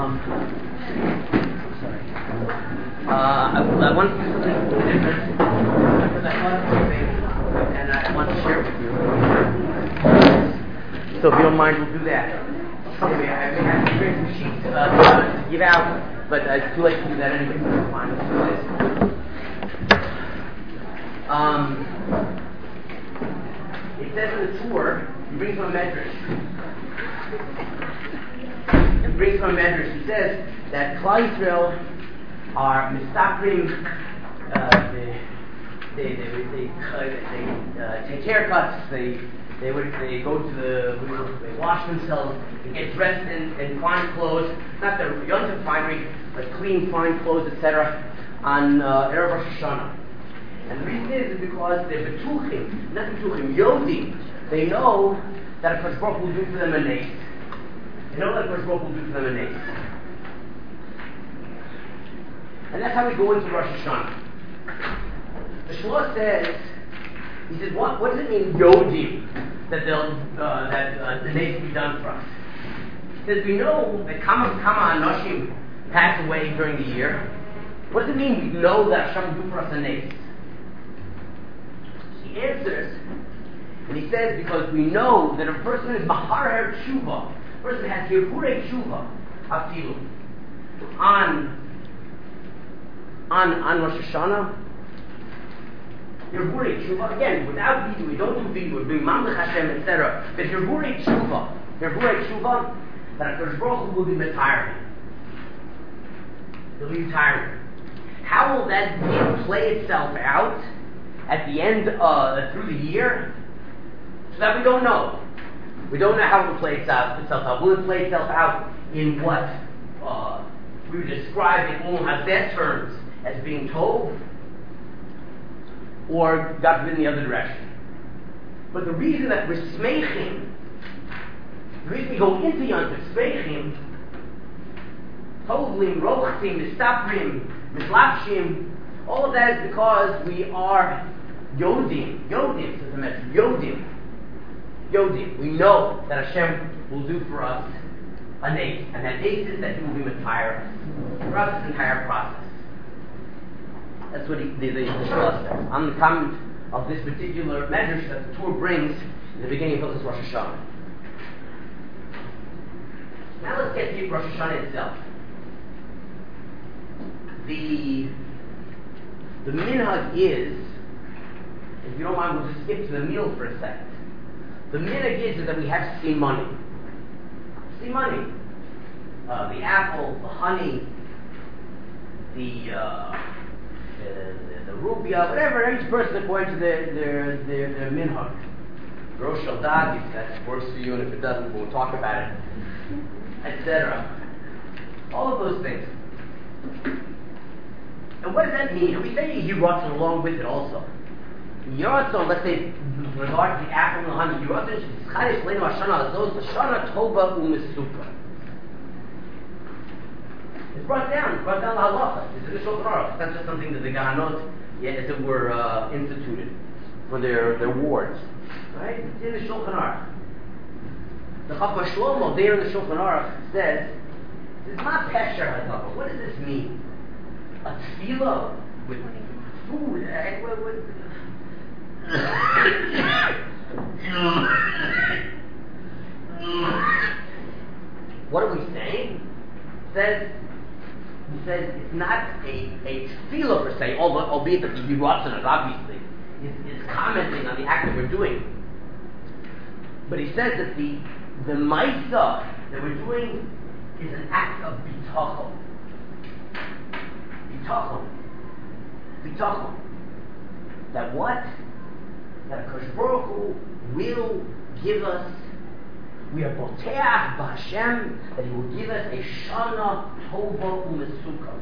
Sorry. I want to do something different because I thought of something and I want to share it with you. So if you don't mind, we'll do that. Anyway, I may have to bring some sheets to give out, but it's too late to do that anyway, so it's fine. It says in the tour, he brings from a medrash. He says that Klal Yisrael are mistakrim, they take haircuts, they go to they wash themselves, they get dressed in fine clothes, not the Yontif finery, but clean, fine clothes, etc. on Erev Rosh Hashanah. And the reason is because they're betuchim, not betuchim, yodim. They know that a Baruch will do for them a nace. They know that a Baruch will do for them a nace. And that's how we go into Rosh Hashanah. The Shlosh says, he says, what does it mean, yodim, that the nace will be done for us? He says, we know that Kama Anoshim pass away during the year. What does it mean we know that Hashem will do for us a nace? He answers, and he says, because we know that a person is Maharer Tshuva, a person has Hirurei Tshuva, Afilu, on Rosh Hashanah, Hirurei Tshuva, again, without Vidu, we don't do Vidu, we're doing Mamlech Hashem, etc. But Hirurei Tshuva, that a Kodesh Baruch Hu will be retiring. He'll be retiring. How will that play itself out at the end, through the year? So that we don't know. We don't know how it will play itself out. Will it play itself out in what we would describe in Umm Hazeh terms as being told? Or God forbid in the other direction? But the reason that we're smeichim, the reason we go into Yontif smeichim, tovlim, rochtim, mistaprim, mislapshim, all of that is because we are Yodim says the message. Yodim. We know that Hashem will do for us a nace, and that nace is that He will be Matayr throughout this entire process. That's what the Shlosh says. On the comment of this particular medrash that the Torah brings in the beginning of Hilchos Rosh Hashanah. Now let's get to Rosh Hashanah itself. The minhag is, if you don't mind, we'll just skip to the meal for a second. The minhag is that we have simani. Simani. The apple, the honey, the rupia, whatever, each person according to their minhag. Rosh Hashanah, if that works for you, and if it doesn't, we'll talk about it, etc. All of those things. And what does that mean? And we say Yiratzon along with it also. Yiratzon, let's say, with regard to the apple and the honey, Yiratzon is Chadesh Leinu Hashanah, those Shana Tova U'Mesuka. It's brought down the halacha. It's in the Shulchan Aruch. It's not just something that the Gahanot, as it were, instituted for their wards. Right? It's in the Shulchan Aruch. The Chachma Shlomo there in the Shulchan Aruch says, it's not Pesher Hadavar. What does this mean? A tefillah with food. What are we saying? He says it's not a tefillah per se, albeit that the Yiratzon is obviously is commenting on the act that we're doing. But he says that the Maisa that we're doing is an act of bitachon. Bitachon. That what? That Kodesh Baruch Hu will give us. We are boteach b'Hashem that He will give us a shana tova u'mesuka.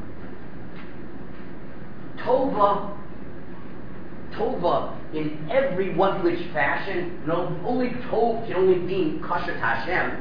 Tova in every one which fashion. No, only tov can only mean kosher to Hashem.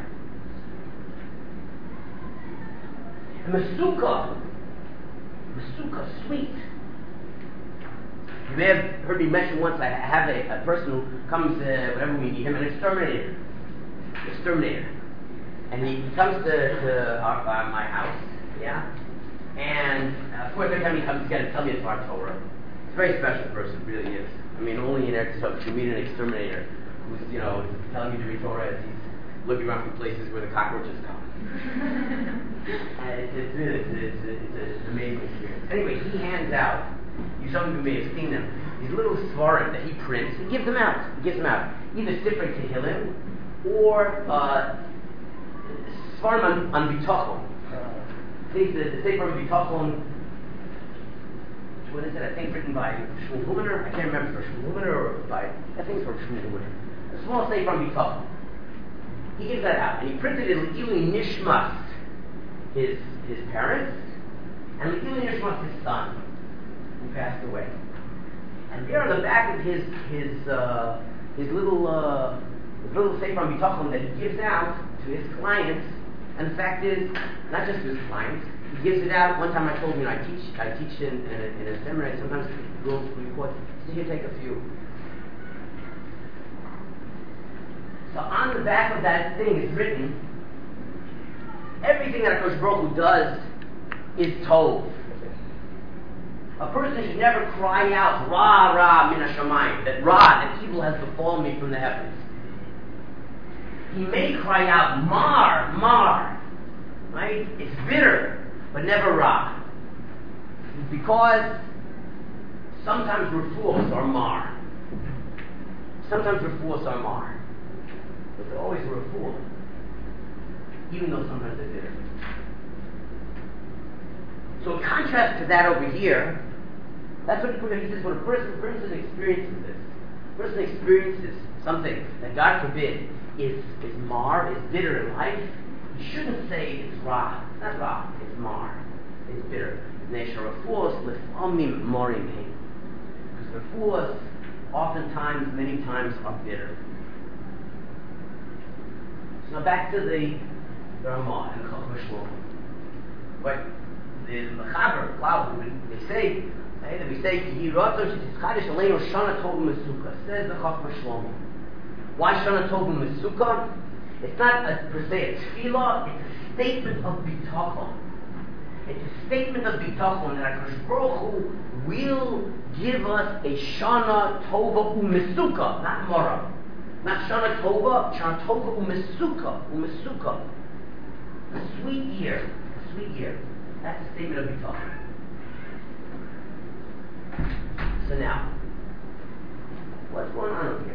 Mesuka, sweet. You may have heard me mention once, I have a person who comes, whenever we need him, an exterminator. And he comes to my house, yeah? And of course, every time he comes, he's got to tell me it's our Torah. He's a very special person, really is. I mean, only in Eretz Yisrael you meet an exterminator who's, telling you to read Torah as he's looking around for places where the cockroaches come. And it's an amazing experience. Anyway, he hands out, some of you may have seen them, these little svarim that he prints. He gives them out. Either Sifrei Tehillim or svarim on bitachon. The Sefer on bitachon. What is it? I think written by Shmuel Huminer. I can't remember if it's Shmuel Huminer or by. I think it's from Shmuel Huminer. A small Sefer on bitachon. He gives that out, and he printed it Le'ilui Nishmas, his parents, and Le'ilui Nishmas, his son, who passed away. And there on the back of his little Sefer on bitachon that he gives out to his clients. And the fact is, not just to his clients, he gives it out. One time I told him, I teach in a seminary, sometimes girls report, so you take a few. So on the back of that thing is written, everything that HaKadosh Baruch Hu does is tov. A person should never cry out, Ra, Ra, min hashamayim, that evil has befallen me from the heavens. He may cry out, Mar, Mar, right? It's bitter, but never Ra. Because sometimes refuahs are Mar. But they're always refuah, even though sometimes they're bitter. So in contrast to that over here, that's what he says, when a person experiences something that, God forbid, is mar, is bitter in life, you shouldn't say it's ra. It's not ra, it's mar. It's bitter. Because refuahs oftentimes, many times, are bitter. So now back to the Ramah and Chachma Shlomo. But the Mechaber, they say, Yehi Ratzon Shetitzchadesh Aleinu Shana Tova Mesukah, says the Chachma Shlomo. Why Shana Tova Mesukah? It's not per se a tefillah, it's a statement of bitachon. It's a statement of bitachon that HaKadosh Baruch Hu will give us a Shana Tova U'Mesukah, not Mara. Not Shana Tova U'Mesukah. A sweet year. That's a statement of bitachon. So now, what's going on over here?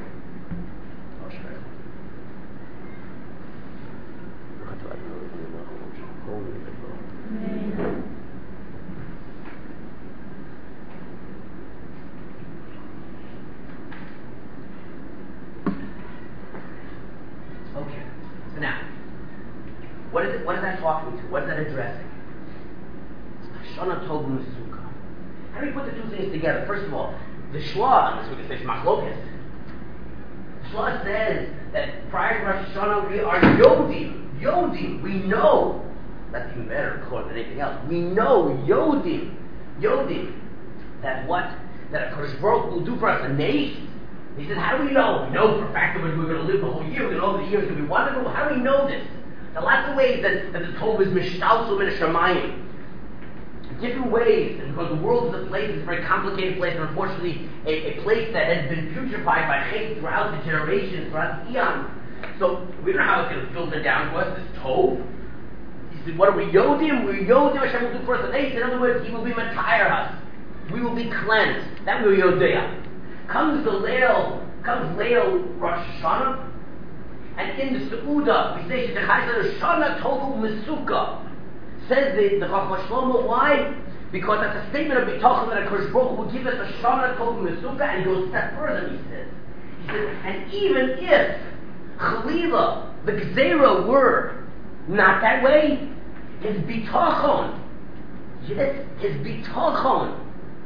Okay, so now, what is that talking to? What is that addressing? Shana Tov Mesukah. How do we put the two things together? First of all, the Shua, unless we can say Shmachlokas, the Shua says that prior to Rosh Hashanah we are Yodim. We know. That's even better than anything else. We know Yodim, that HaKadosh Baruch Hu will do for us a nation. He says, how do we know? We know for a fact that we're going to live the whole year. We know the year is going to be wonderful. How do we know this? There are lots of ways that the Torah is mishtalsum in a shamayim. Different ways, and because the world is a place, it's a very complicated place, and unfortunately a place that has been putrefied by hate throughout the generations, throughout the eons. So we don't know how it's going to filter down to us, this Tov. He said, what are we Yodim? We're Yodim, Hashem will do for us an ace. In other words, He will be Matayar us. We will be cleansed. That we're Yodea. Comes Leil Rosh Hashanah, and in the Seudah, we say, Shana Tovu Mesukah. Says the Chachma Shlomo, why? Because that's a statement of bitachon that HaKadosh Baruch Hu will give us a Shana Tovu Mesukah, and he goes a step further, he says, and even if Chalila, the Gzeira, were not that way, his bitachon, yes, his bitachon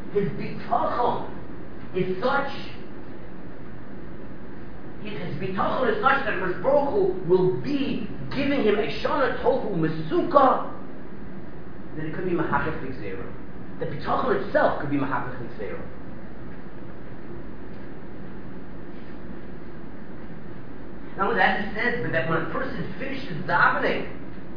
is such, his bitachon is such that HaKadosh Baruch Hu will be giving him a Shana Tovu Mesukah, that it could be Mahachach Gzeira. The bitachon itself could be Mahachach Gzeira. Not only that, he says, but that when a person finishes davening,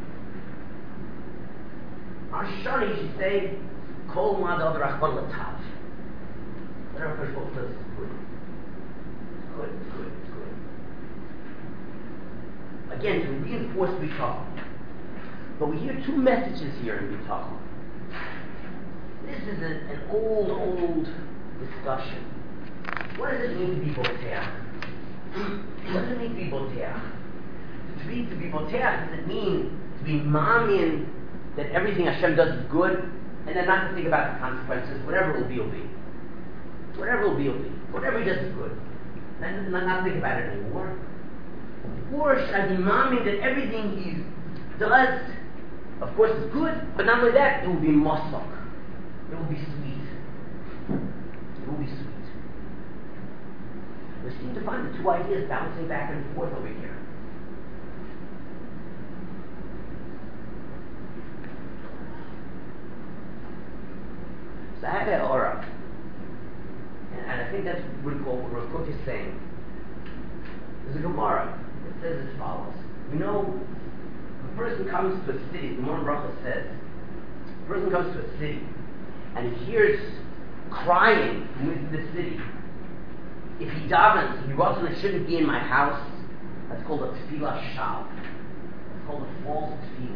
Shani, you should say, Kol Madav Rachman Latav. Let our first book says it's good. It's good. Again, to reinforce Bitachon. But we hear two messages here in Bitachon. This is an old discussion. What does it mean to be Boteach? What does it mean to be Boteach? To be Boteach, does it mean to be Mamin that everything Hashem does is good, and then not to think about the consequences? Whatever it will be, will be. Whatever he does is good. And not think about it anymore. Or should I be Mamin that everything he does, of course, is good, but not only that, it will be Mosok. It will be sweet. We seem to find the two ideas bouncing back and forth over here. So I have an aura. And I think that's what Rav Kook is saying. There's a Gemara that says as follows. You know, a person comes to a city, the Morning Bracha says, a person comes to a city and he hears crying within the city. If he davens, he writes, "I shouldn't be in my house." That's called a tefillah shav. It's called a false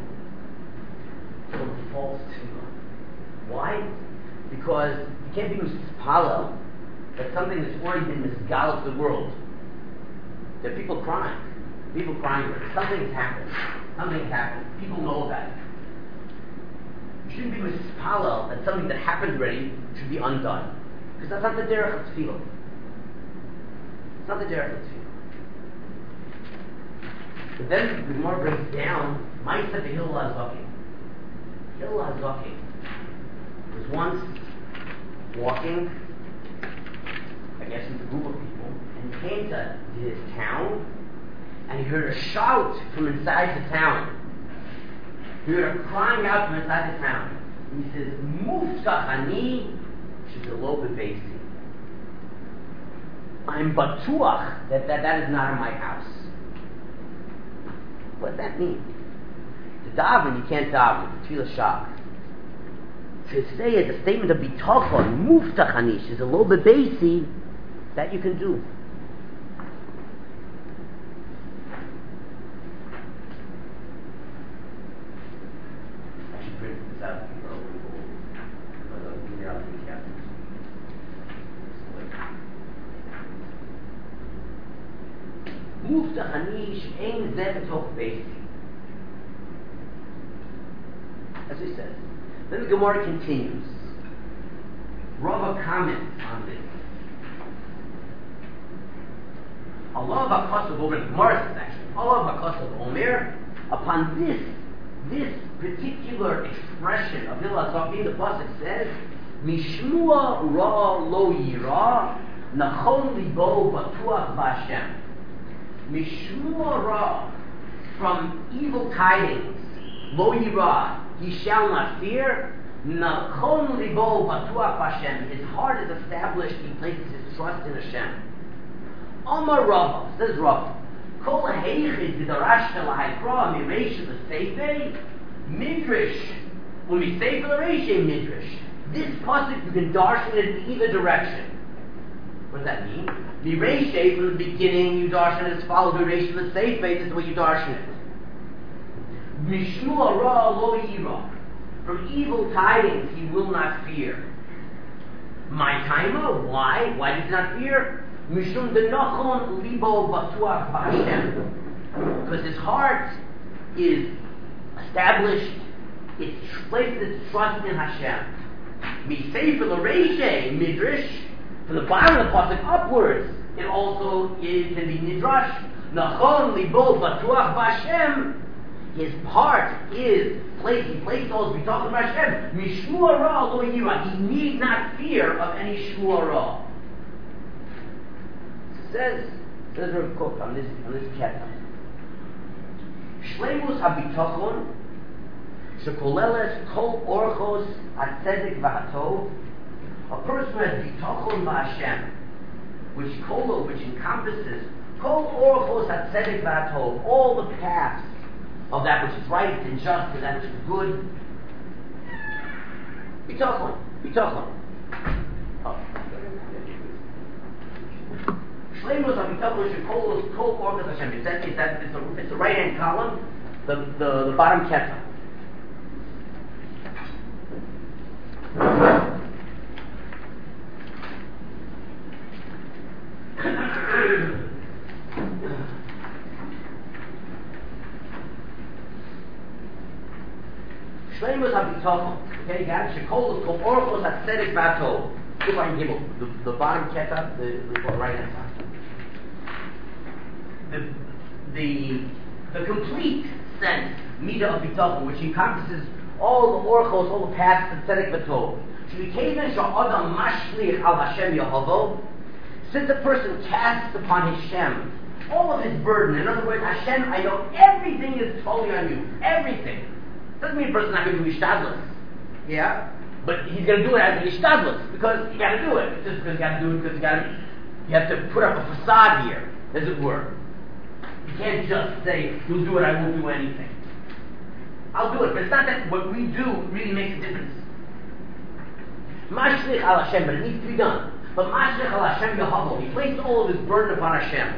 tefillah. Why? Because you can't be mispalel. That's something that's already been misgaled to the world. There are people crying. Something has happened. People know about it. You shouldn't be mispalel that something that happened already should be undone. Because that's not the derech of tefillah. It's not the derech of tefillah. But then the Gemara brings down Ma'aseh Hillel HaZaken. Hillel HaZaken was once walking, I guess, with a group of people, and he came to his town, and he heard a shout from inside the town. He heard a crying out from inside the town. And he says, "Muftach ani shelo bebeisi." I'm batuach that is not in my house. What does that mean? To daven, you can't daven. It's tefillah shach. To say it, the statement of bitachon, muftach ani shelo bebeisi, that you can do. I should print this out. Muftach ani she'ein zeh b'toch beisi. As he says. Then the Gemara continues. Rava comments on this. Allah b'kasav Omer, the Gemara says actually, Allah b'kasav Omer, upon this particular expression of Hillel HaZaken, the pasuk says, Mishmua ra lo yira, nachon libo batuach b'Hashem. Mishmua ra, from evil tidings, lo yira, he shall not fear. Nachon libo batuach b'Hashem, his heart is established, he places his trust in Hashem. Amar Rava, says Rava, Kol heichid v'darashta l'haikra mireish l'seifei midrash u'miseifa l'reish midrash. This pasuk you can darshan it in either direction. What does that mean? Mireish from the beginning you darshan it as follows. Mireish l'seifei, this is the way you darshan it. Mishmua ra lo yira. From evil tidings he will not fear. My timer, why? Why does he not fear? Mishum denachon libo batuach b'Hashem. Because his heart is established, it's placed its trust in Hashem. Miseifa l'reishe midrash, from the bottom of the pasuk upwards, it also can be nidrash. Nachon libo batuach b'Hashem. His heart is placed. He placed all his bitachon b'Hashem. Mishmua ra lo yira. He need not fear of any shmua ra. Says Rav Kook on this chapter. Shleimus habitachon shekoleles kol orchos hatzedek v'hatov. A person has bitachon b'Hashem, which encompasses All the paths of that which is right and just and that which is good. Bitachon. Shleimus HaBitachon Shekol Orchos Hashem. It's the right hand column, the bottom keta. Shleimus HaBitachon. Okay, you got it. Shekol Orchos HaTzedek V'Atov. The bottom keta, the right hand side. The complete sense, Midah of Bitachon, which encompasses all the orchos, all the paths to Tzedek V'Tov. Since a person casts upon his Shem all of his burden, in other words, Hashem, I know everything is totally on you. Everything. Doesn't mean a person's not going to do Ishtadlus. Yeah? But he's going to do it as an Ishtadlus, because you got to do it. Just because you got to do it, because you have to put up a facade here, as it were. You can't just say, you'll do it, I won't do anything. I'll do it, but it's not that what we do really makes a difference. Mashlich al Hashem, but it needs to be done. But Mashlich al Hashem Yehovah, he placed all of his burden upon Hashem.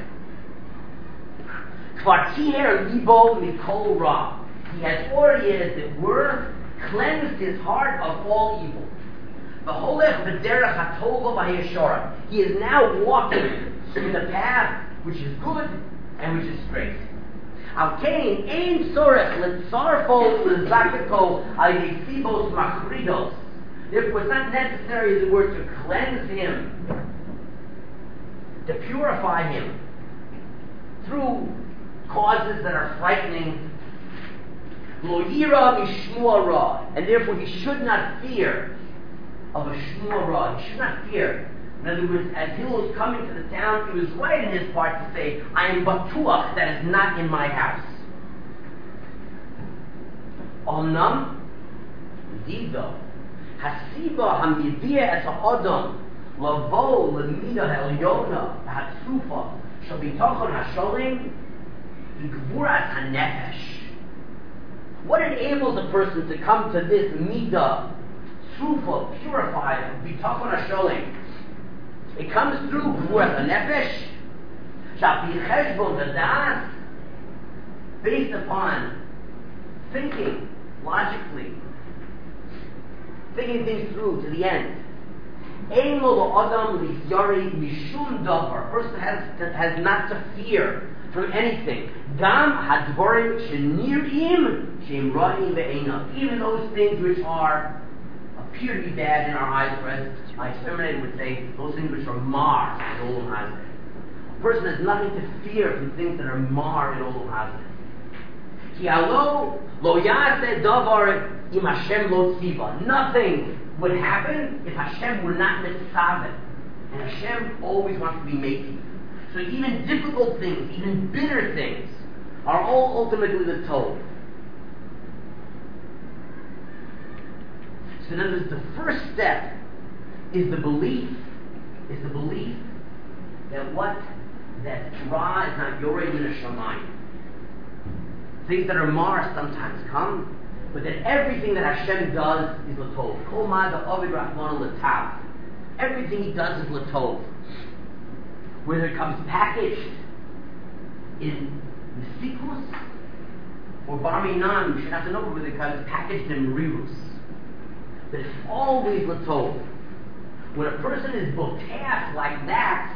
Kvar tiher libo mikol ra. He has already, as it were, cleansed his heart of all evil. V'holech b'derech hatova v'hayashara. He is now walking in the path which is good and which is straight. Al kain ein tzorech letzarfo lezakeko al yesibos machridos. Therefore, it's not necessary, as it were, to cleanse him, to purify him through causes that are frightening. Lo yira mishmua ra, and therefore he should not fear of a shmua ra. He should not fear. In other words, as Hillel was coming to the town, he was right in his part to say, I am batuach, that is not in my house. Omnam, indeed though, hasiba hamivia es ha'odam, lavo lemida ha'elyona ha'tzufa, shall be tochon ha'sholim, igvuras ha'nefesh. What enables a person to come to this midah, trufa, purified, bitachon hasholim? It comes through gvuras hanefesh, shall be cheshbon hadas, based upon thinking logically, thinking things through to the end. Ein lo la'adam lisyari mishum davar. A person has not to fear from anything. Gam hadvorim shenirim sheimra'im ve'einav. Even those things which appear to be bad in our eyes, or as my exterminator would say, those things which are mar in Olam Hazeh. A person has nothing to fear from things that are mar in Olam Hazeh. Ki alo lo yaseh davar im Hashem lo tziva. Nothing would happen if Hashem were not mitzaveh. And Hashem always wants to be making. So even difficult things, even bitter things, are all ultimately the Tov. So in other words, the first step is the belief that Ra is not Yoreh min hashamayim. Things that are mar sometimes come, but that everything that Hashem does is L'tov. Kol ma da'ovid rachmana l'tav. Everything He does is L'tov. Whether it comes packaged in Mesikus or Bar Minan, we should have to know whether it comes packaged in Merirus. But it's always L'tov. When a person is boteach like that,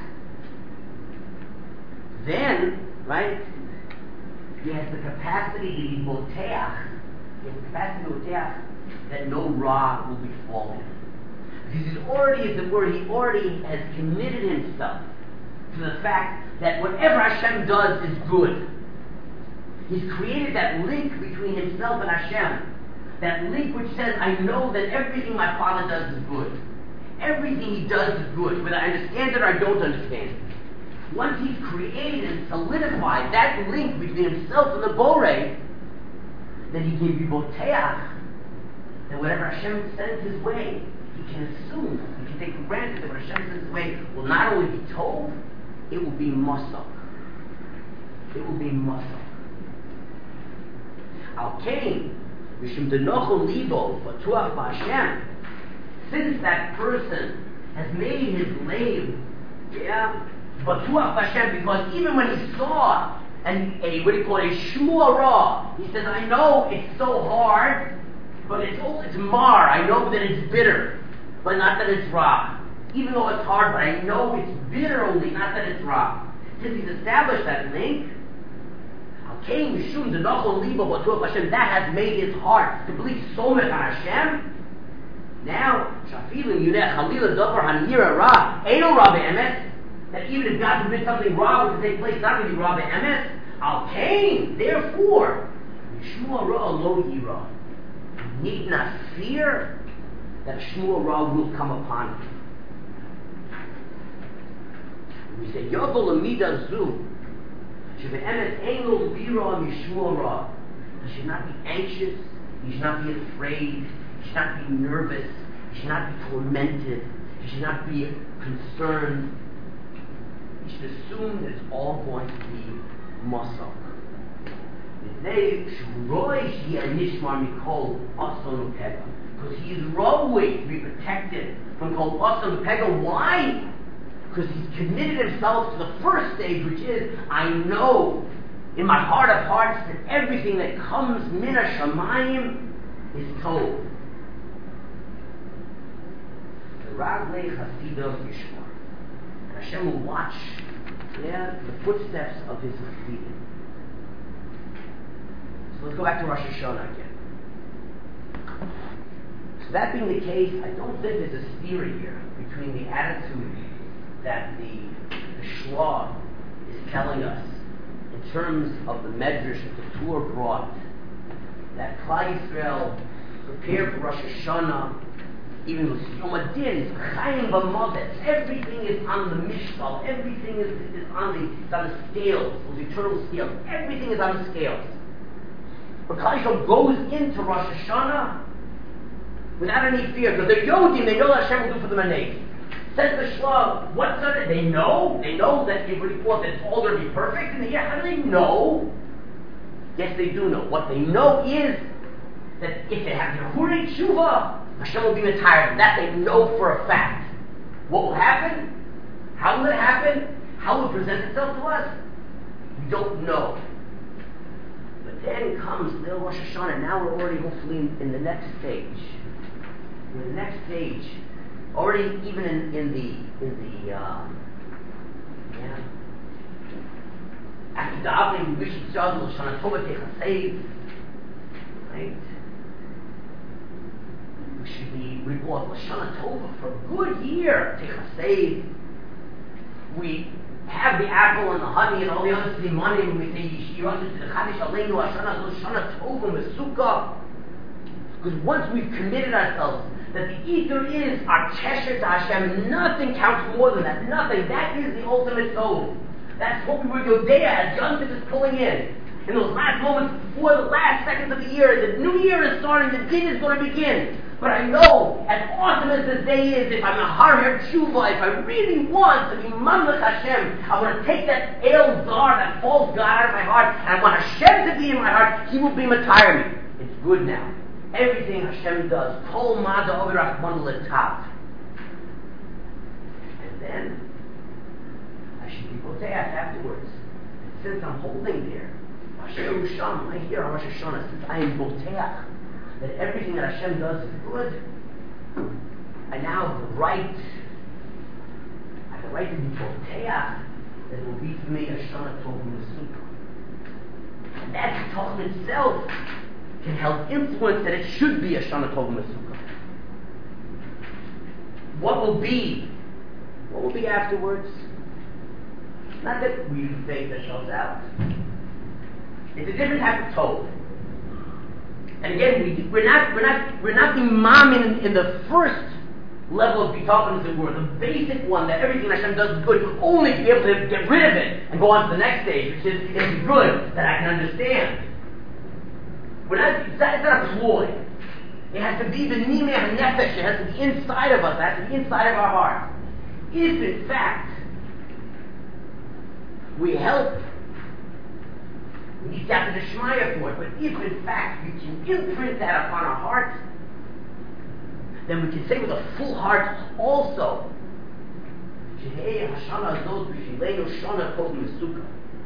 then, right, he has the capacity to be boteach. He has the capacity to boteach that no ra will befall him. Because he's already, as it were, he already has committed himself to the fact that whatever Hashem does is good. He's created that link between himself and Hashem. That link which says, I know that everything my Father does is good. Everything He does is good, whether I understand it or I don't understand it. Once He's created and solidified that link between Himself and the Borei, then He can be boteach, that whatever Hashem sends His way, He can assume, He can take for granted that what Hashem sends His way will not only be told, it will be masach. it will be muscle. Al Kain, Mishum Denochel Libo, Batuach B'Hashem, since that person has made his lave, Batuach B'Hashem, because even when he saw what do you call it, a Shmuel Ra, he says, I know it's so hard, but it's mar. I know that it's bitter, but not that it's raw. Even though it's hard, but I know it's bitter only, not that it's raw. Since he's established that link, that has made his heart to believe so much on Hashem. Now, that even if God forbid something wrong were to take place, it's not going to be raw be'emes. Al Kain, therefore, Shmuel Ra lo yira, need not fear that Shmuel Ra will come upon him. We say, Yodol Amida Zu, Shebe'emes Eino Lira Mishmuel Ra. You should not be anxious, you should not be afraid, you should not be nervous, you should not be tormented, you should not be concerned. You should assume that it's all going to be muscle. Because he is always to be protected from Kol Asan Pega. Why? Because he's committed himself to the first stage, which is, I know in my heart of hearts that everything that comes Mina Shamayim is Tov. The Raglei Chasidam Yishmar. Hashem will watch the footsteps of his Chassidim. So let's go back to Rosh Hashanah again. So that being the case, I don't think there's a theory here between the attitude that the Shua is telling us in terms of the medrash that the Torah brought, that Klal Yisrael prepared for Rosh Hashanah. Even with Yom Adin, Chaim B'Modet, everything is on the mishpal, everything is on the scales, those eternal scales, everything is on the scales. But Klal Yisrael goes into Rosh Hashanah without any fear, because they're Yodim, they know that Hashem will do for them a name. Says the Shlomo, what's on it? They know that everybody thought that it's all going to be perfect in the year. How do they know? Yes, they do know. What they know is that if they have Yehurei Tshuva, Hashem will be retired. That they know for a fact. What will happen? How will it happen? How will it present itself to us? We don't know. But then comes Leil Rosh Hashanah. Now we're already hopefully in the next stage. In the next stage, already even in the after davening, we wish each other Shana Tova Techasei, right? We should be report Shana Tova for a good year. Techasei. We have the apple and the honey and all the other simanim, and we say Yishirah to the Chadish Aleinu Shana Tova Mesukah. Because once we've committed ourselves that the ether is our chesher to Hashem, nothing counts more than that. Nothing. That is the ultimate soul. That's what we were Yodea as Yontif is pulling in those last moments before the last seconds of the year. The new year is starting. The din is going to begin. But I know, as awesome as this day is, if I'm a Har Tshuva, if I really want to be Mamlech Hashem, I want to take that El Zar, that false God out of my heart, and I want Hashem to be in my heart. He will be Matayr me. It's good now. Everything Hashem does, Kol Mada Ovirach Mandal Tav. And then I should be Boteach afterwards. And since I'm holding there, Hashem Sham, right here on Rosh Hashanah, since I am Boteach, that everything that Hashem does is good, I now have the right to be Boteach, that it will be for me a Shana Tov Mesukah. And that Tov itself can help influence that it should be a Shana Tov Mesukah. What will be afterwards? Not that we fake ourselves out. It's a different type of Tov. And again, we're not being mamin in the first level of bitachon, as it were, the basic one that everything Hashem does is good, only to be able to get rid of it and go on to the next stage, which is it's good that I can understand. It's not a ploy. It has to be the nimei hanefesh. It has to be inside of us. It has to be inside of our heart. If in fact we help We need Siyata D'Shmaya for it. But if in fact we can imprint that upon our hearts, then we can say with a full heart also, Shehei Hashana Azot B'Shileinu Shana Kol Mesuka.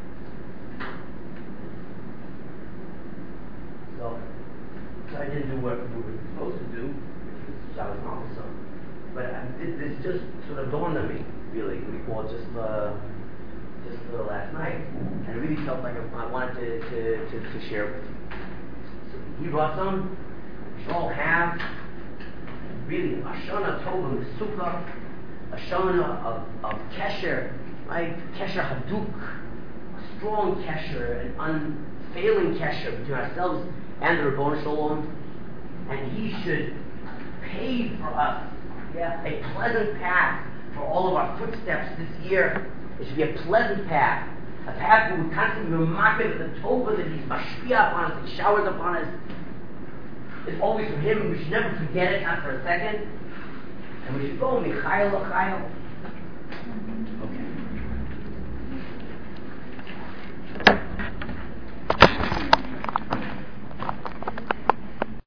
So I didn't do what we were supposed to do, which was Shabbos Malchus. But this just sort of dawned on me, really, just last night, and I really felt like I wanted to share it with you. So he brought some. We should all have really Ashana Tova Mesuka, Ashana of Kesher, right? Kesher Haduk, a strong Kesher, an unfailing Kesher between ourselves and the Ribono Shel Olam, and he should pave for us a pleasant path for all of our footsteps this year. It should be a pleasant path, a path where we constantly remark it that the Tova that he's mashpia upon us, he showers upon us, is always from him, and we should never forget it, not for a second. And we should go Michael L'Chael.